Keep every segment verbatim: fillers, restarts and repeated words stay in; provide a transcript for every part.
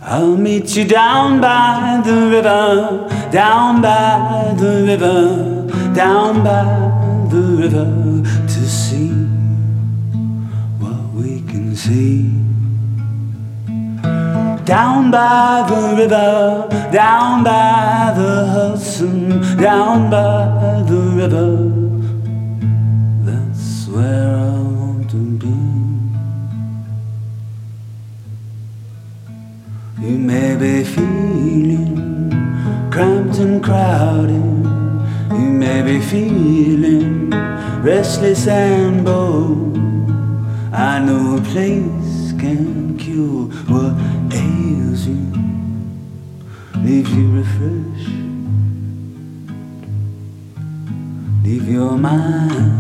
I'll meet you down by the river, down by the river, down by the river, to see what we can see. Down by the river, down by the Hudson, down by the river, that's where I want to be. You may be feeling cramped and crowded, you may be feeling restless and bold. I know a place can cure what ails you, leaves you refreshed, leave your mind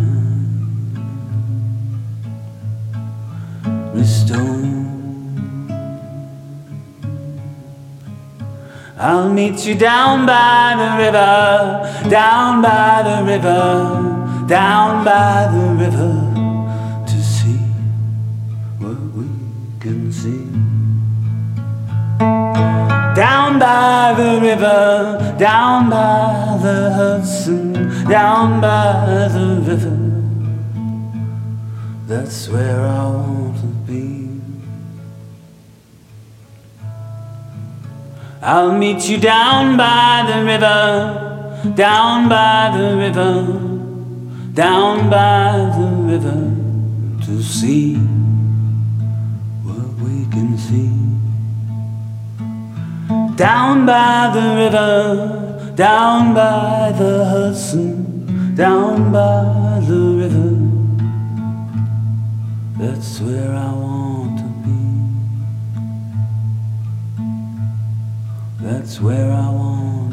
restored. I'll meet you down by the river, down by the river, down by the river, to see what we can see. Down by the river, down by the Hudson, down by the river, that's where I want to be. I'll meet you down by the river, down by the river, down by the river, to see what we can see. Down by the river, down by the Hudson, down by the river, that's where I want to be. That's where I want